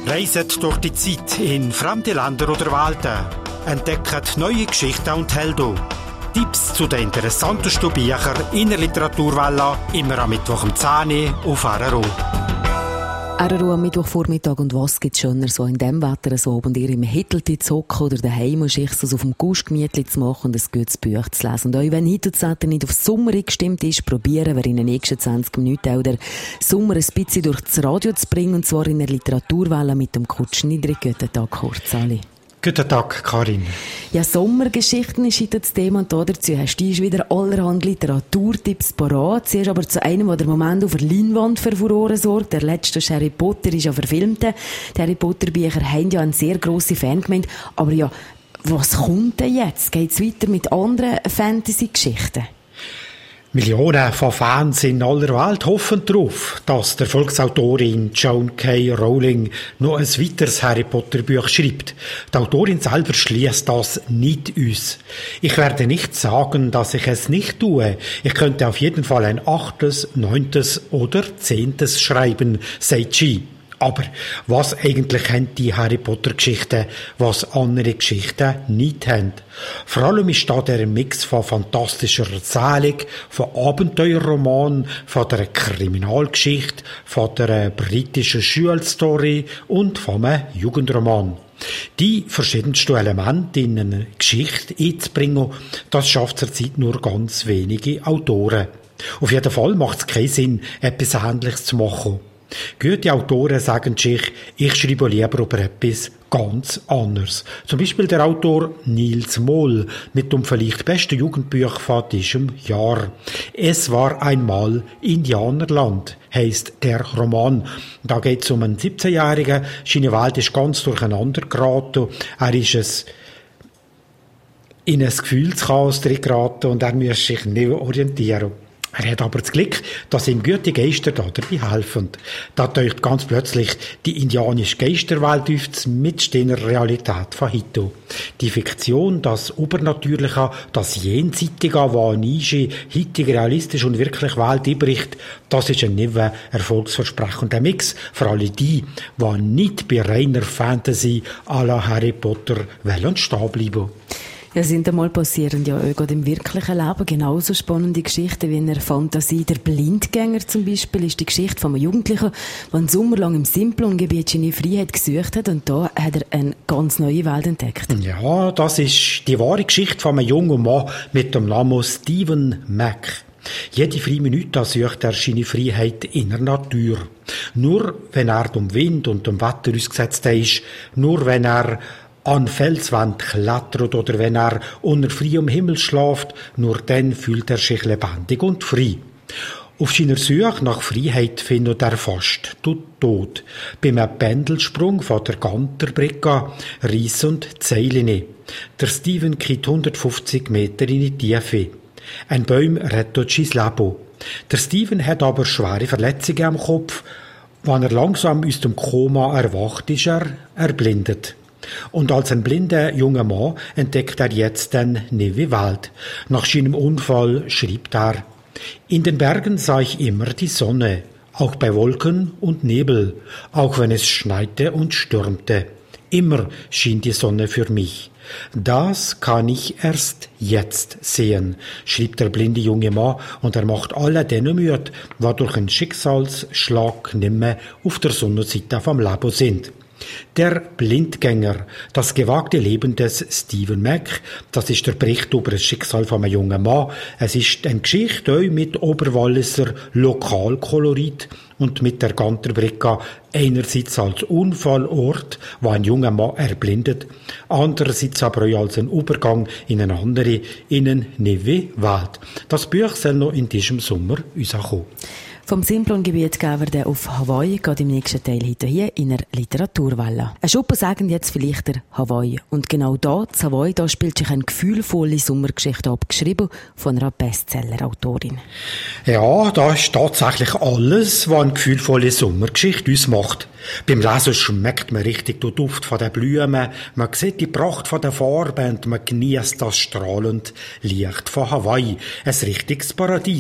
Reiset durch die Zeit in fremde Länder oder Welten. Entdeckt neue Geschichten und Helden. Tipps zu den interessantesten Büchern in der Literaturwelle immer am Mittwoch um 10 Uhr auf RRO. RRO am Mittwochvormittag, und was gibt es schöner, so in diesem Wetter so, und ihr im Hittelti zu hocken oder daheim und sich so auf dem Guschgemietli zu machen und ein gutes Buch zu lesen. Und euch, wenn heute das Wetter nicht auf Sommer gestimmt ist, probieren wir in den nächsten 20 Minuten auch den Sommer ein bisschen durch das Radio zu bringen, und zwar in der Literaturwelle mit dem Kurt Schnidrig. Guten Tag, Kurt, alle. Guten Tag, Karin. Ja, Sommergeschichten ist heute das Thema, und dazu hast du wieder allerhand Literaturtipps parat. Zuerst aber zu einem, der im Moment auf der Leinwand für Furore sorgt. Der letzte Harry Potter ist ja verfilmt. Die Harry Potter Bücher haben ja eine sehr grosse Fangemeinde. Aber ja, was kommt denn jetzt? Geht's weiter mit anderen Fantasy-Geschichten? Millionen von Fans in aller Welt hoffen darauf, dass der Volksautorin Joan K. Rowling noch ein weiteres Harry Potter Buch schreibt. Die Autorin selber schließt das nicht aus. Ich werde nicht sagen, dass ich es nicht tue. Ich könnte auf jeden Fall ein 8., 9. oder 10. schreiben, sagt sie. Aber was eigentlich haben die Harry Potter Geschichten, was andere Geschichten nicht haben? Vor allem ist da der Mix von fantastischer Erzählung, von Abenteuerroman, von der Kriminalgeschichte, von der britischen Schulstory und vom Jugendroman. Die verschiedensten Elemente in eine Geschichte einzubringen, das schafft zurzeit nur ganz wenige Autoren. Auf jeden Fall macht es keinen Sinn, etwas Ähnliches zu machen. Gute Autoren sagen sich, ich schreibe lieber über etwas ganz anderes. Zum Beispiel der Autor Niels Mohl mit dem vielleicht besten Jugendbuch von diesem Jahr. Es war einmal Indianerland, heisst der Roman. Da geht es um einen 17-Jährigen, seine Welt ist ganz durcheinander geraten. Er ist in ein Gefühlschaos geraten und er muss sich nicht orientieren. Er hat aber das Glück, dass ihm gute Geister dabei helfen. Da taucht ganz plötzlich die indianische Geisterwelt auf die mitstehende Realität von heute. Die Fiktion, das Übernatürliche, das Jenseitige, was Nische heutige realistisch und wirklich Welt einbricht, das ist ein neuer erfolgsversprechender Mix für alle die nicht bei reiner Fantasy à la Harry Potter stehen bleiben. Ja, sind einmal passieren ja auch im wirklichen Leben genauso spannende Geschichten wie in der Fantasie. Der Blindgänger zum Beispiel ist die Geschichte von einem Jugendlichen, der einen Sommer lang im Simplon-Gebiet seine Freiheit gesucht hat, und da hat er eine ganz neue Welt entdeckt. Ja, das ist die wahre Geschichte von einem jungen Mann mit dem Namen Stephen Mack. Jede freie Minute sucht er seine Freiheit in der Natur. Nur wenn er dem Wind und dem Wetter ausgesetzt ist, nur wenn er an Felswand klettert oder wenn er unter freiem Himmel schläft, nur dann fühlt er sich lebendig und frei. Auf seiner Suche nach Freiheit findet er fast den Tod. Beim Pendelsprung von der Ganterbrücke Reis und Zeiline. Der Steven geht 150 Meter in die Tiefe. Ein Baum rettet sein Leben. Der Steven hat aber schwere Verletzungen am Kopf. Wenn er langsam aus dem Koma erwacht, ist er erblindet. Und als ein blinder junger Mann entdeckt er jetzt eine neue Welt. Nach seinem Unfall schreibt er: In den Bergen sah ich immer die Sonne, auch bei Wolken und Nebel, auch wenn es schneite und stürmte. Immer schien die Sonne für mich. Das kann ich erst jetzt sehen, schrieb der blinde junge Mann, und er macht alle denen Mühe, die durch einen Schicksalsschlag nimmer auf der Sonnenseite vom Leben sind. Der Blindgänger, das gewagte Leben des Stephen Mack, das ist der Bericht über das Schicksal von einem jungen Mann. Es ist eine Geschichte auch mit Oberwalliser Lokalkolorit und mit der Ganterbrücke einerseits als Unfallort, wo ein junger Mann erblindet, andererseits aber auch als ein Übergang in eine andere, in eine neue Welt. Das Buch soll noch in diesem Sommer rauskommen. Vom Simplon-Gebiet gehen wir auf Hawaii, geht im nächsten Teil heute hier in der Literaturwelle. Ein Schuppen sagen jetzt vielleicht der Hawaii. Und genau da, zu Hawaii, da spielt sich eine gefühlvolle Sommergeschichte ab, geschrieben von einer Bestseller-Autorin. Ja, da ist tatsächlich alles, was eine gefühlvolle Sommergeschichte ausmacht. Beim Lesen schmeckt man richtig den Duft von den Blumen, man sieht die Pracht von den Farben und man genießt das strahlend Licht von Hawaii. Ein richtiges Paradies.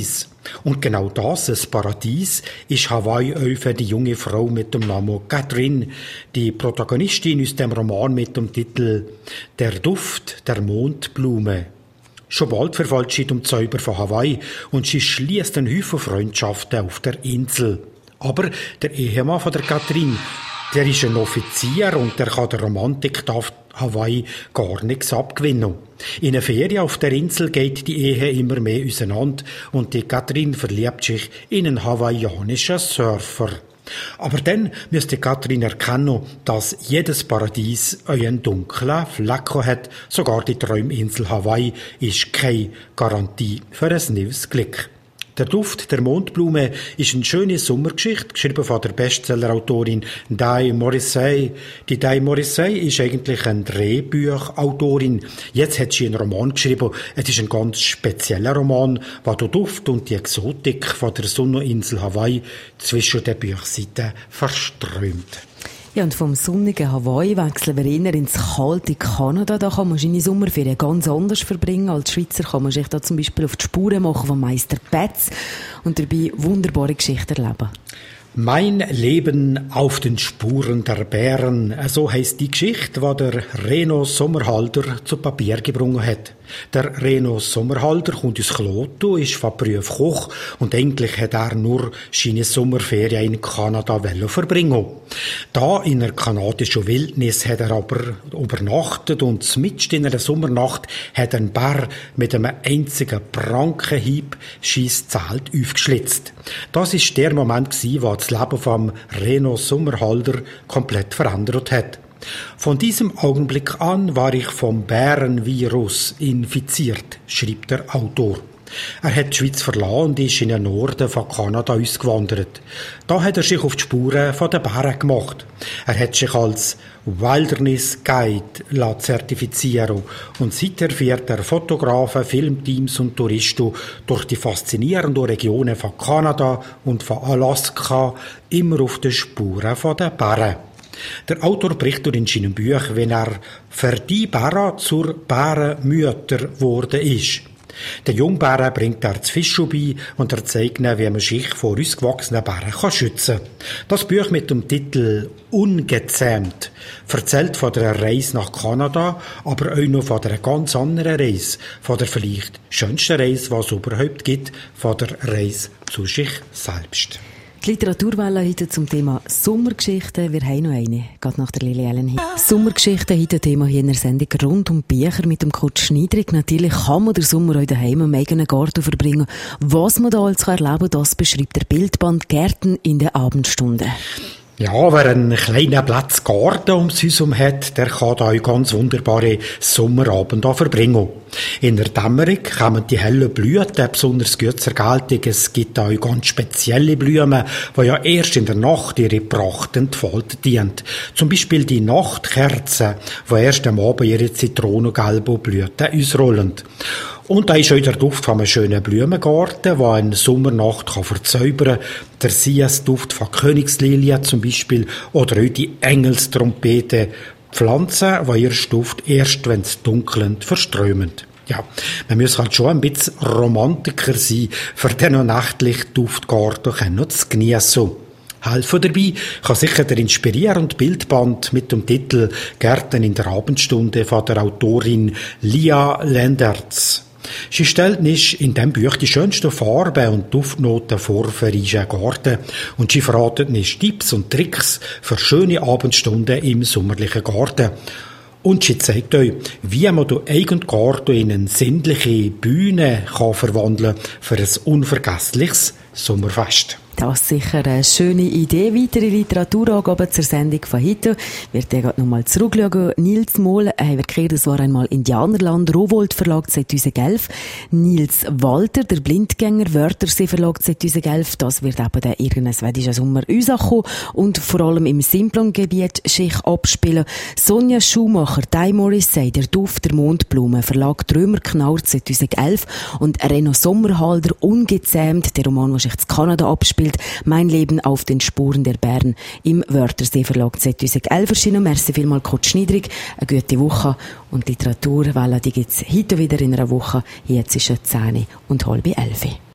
Und genau das, ein Paradies, ist Hawaii auch für die junge Frau mit dem Namen Catherine, die Protagonistin aus dem Roman mit dem Titel «Der Duft der Mondblume». Schon bald verfällt sie dem Zauber von Hawaii und sie schließt einen Haufen Freundschaften auf der Insel. Aber der Ehemann von der Catherine, der ist ein Offizier und der kann der Romantik auf Hawaii gar nichts abgewinnen. In einer Ferien auf der Insel geht die Ehe immer mehr auseinander und die Catherine verliebt sich in einen hawaiianischen Surfer. Aber dann müsste Catherine erkennen, dass jedes Paradies einen dunklen Fleck hat. Sogar die Träuminsel Hawaii ist keine Garantie für ein neues Glück. Der Duft der Mondblume ist eine schöne Sommergeschichte, geschrieben von der Bestsellerautorin Dai Morrissey. Die Dai Morrissey ist eigentlich eine Drehbuchautorin. Jetzt hat sie einen Roman geschrieben. Es ist ein ganz spezieller Roman, der den Duft und die Exotik von der Sonneninsel Hawaii zwischen den Buchseiten verströmt. Ja, und vom sonnigen Hawaii wechseln wir eher ins kalte Kanada. Da kann man seine Sommerferien ganz anders verbringen. Als Schweizer kann man sich da zum Beispiel auf die Spuren machen von Meister Betz und dabei wunderbare Geschichten erleben. Mein Leben auf den Spuren der Bären, so heisst die Geschichte, die der Reno Sommerhalder zu Papier gebracht hat. Der Reno Sommerhalder kommt aus Kloto, ist von Beruf Koch und eigentlich hat er nur seine Sommerferien in Kanada verbringen. Da in der kanadischen Wildnis hat er aber übernachtet und mitten in einer Sommernacht hat ein Bär mit einem einzigen Prankenhieb sein Zelt aufgeschlitzt. Das ist der Moment, wo das Leben vom Reno Sommerhalder komplett verändert hat. Von diesem Augenblick an war ich vom Bärenvirus infiziert, schreibt der Autor. Er hat die Schweiz verlassen und ist in den Norden von Kanada ausgewandert. Da hat er sich auf die Spuren der Bären gemacht. Er hat sich als Wilderness Guide zertifizieren und seither führt er Fotografen, Filmteams und Touristen durch die faszinierenden Regionen von Kanada und von Alaska immer auf den Spuren der Bären. Der Autor berichtet in seinem Buch, wenn er für die Bären zur Bärenmütter geworden ist. Den Jungbären bringt er das Fischen bei und er zeigt ihnen, wie man sich vor ausgewachsenen Bären schützen kann. Das Buch mit dem Titel «Ungezähmt» erzählt von der Reise nach Kanada, aber auch noch von einer ganz anderen Reise, von der vielleicht schönsten Reise, die es überhaupt gibt, von der Reise zu sich selbst. Die Literaturwelle heute zum Thema Sommergeschichten. Wir haben noch eine, gerade nach der Lili Allen. Sommergeschichten heute Thema hier in der Sendung rund um Bücher mit dem Kurt Schniedrig. Natürlich kann man den Sommer auch daheim am eigenen Garten verbringen. Was man da alles erleben kann, das beschreibt der Bildband «Gärten in der Abendstunden». Ja, wer einen kleinen Platz Garten ums Haus herum hat, der kann da ganz wunderbare Sommerabende verbringen. In der Dämmerung kommen die hellen Blüten besonders gut zur Geltung. Es gibt auch ganz spezielle Blumen, die ja erst in der Nacht ihre Pracht entfalten dienen. Zum Beispiel die Nachtkerzen, die erst am Abend ihre zitronengelben Blüten ausrollen. Und da ist auch der Duft von einem schönen Blumengarten, der eine Sommernacht verzaubern kann. Der Siesduft von Königslilien zum Beispiel oder auch die Engelstrompete. Pflanzen, die ihr Duft erst, wenn es dunkelnd, verströmen. Ja, man muss halt schon ein bisschen Romantiker sein, für den nächtlichen Duftgarten zu geniessen. Helfen dabei kann sicher der inspirierende Bildband mit dem Titel «Gärten in der Abendstunde» von der Autorin Lia Lendertz. Sie stellt nicht in diesem Buch die schönsten Farben und Duftnoten vor für ihren Garten und sie verratet nicht Tipps und Tricks für schöne Abendstunden im sommerlichen Garten. Und sie zeigt euch, wie man den eigenen Garten in eine sinnliche Bühne kann verwandeln für ein unvergessliches Sommerfest. Das ist sicher eine schöne Idee. Weitere Literaturangaben zur Sendung von heute. Wir werden gerade nochmal zurückschauen. Nils Mohl, das war einmal Indianerland, Rowohlt Verlag 2011. Nils Walter, der Blindgänger, Wörthersee Verlag 2011. Das wird eben der irgendein schwedischer Sommer rauskommen und vor allem im Simplon-Gebiet sich abspielen. Sonja Schumacher, Dai Morrissey, Der Duft der Mondblume, Verlag Trömer Knaur 2011 und Reno Sommerhalder, Ungezähmt, der Roman, der sich in Kanada abspielt. Mein Leben auf den Spuren der Bären im Wörthersee Verlag 2011 erschienen. Merci vielmals, Kurt Schniedrig. Eine gute Woche. Und Literaturwelle, die gibt's heute wieder in einer Woche. Jetzt ist es 10:30.